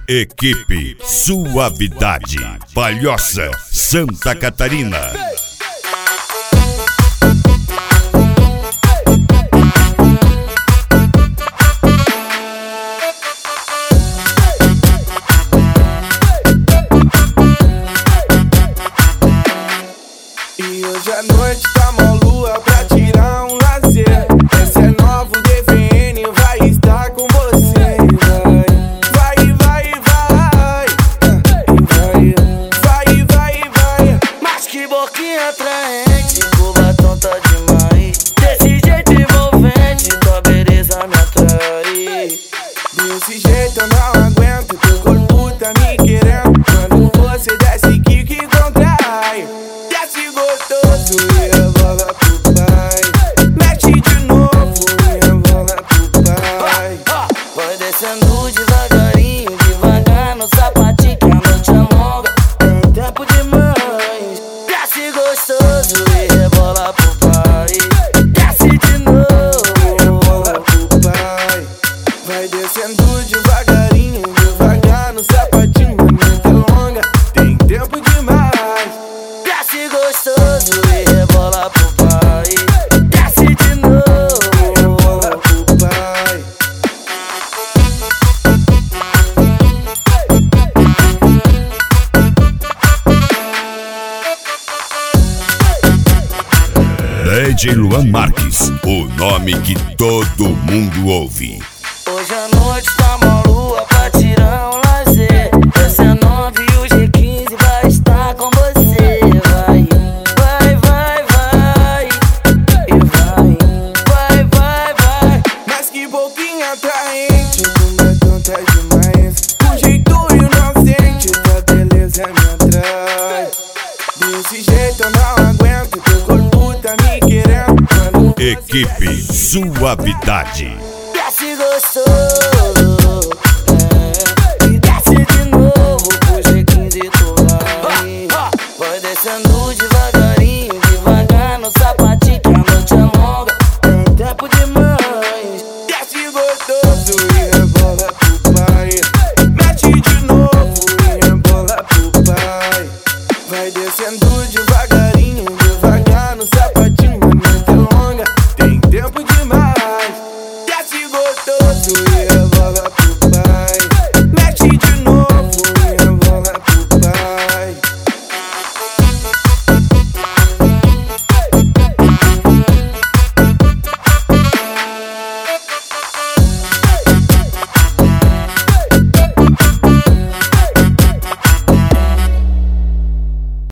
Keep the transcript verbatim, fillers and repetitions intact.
Equipe Suavidade, Palhoça, Santa Catarina. E hoje à noite tá uma lua pra tirar um lazer. Esse é novo D V N, vai estar com você. Vai, vai, vai, vai, vai, vai, vai. Mas que boquinha atraente, o batom tá demais. Desse jeito envolvente, tua beleza me atrai. Desse jeito eu não aguento, teu corpo tá me querendo. Quando você desce, que que contrai. Desce gostoso e rebola pro pai. Mexe de novo e rebola pro pai. Vai descendo devagarinho, devagar no sapatinho, que a noite é longa, tem tempo demais. Desce gostoso e rebola pro pai. Desce de novo E rebola pro pai. Vai descendo devagarinho, devagar no sapatinho, a noite é longa, tem tempo demais. desce gostoso e rebola pro pai. Desce de novo E rebola pro pai. D J Luan Marques, o nome que todo mundo ouve. Hoje à noite tá uma lua pra tirar um lazer. Esse é nove e o G quinze vai estar com você. Vai, vai, vai, vai. E vai, vai, vai, vai. Mas que boquinha atraente, tu me tonta demais. O jeito inocente, tua beleza me atrai. Desse jeito eu não aguento, teu corpo tá me querendo. Quando Equipe Suavidade. desce gostoso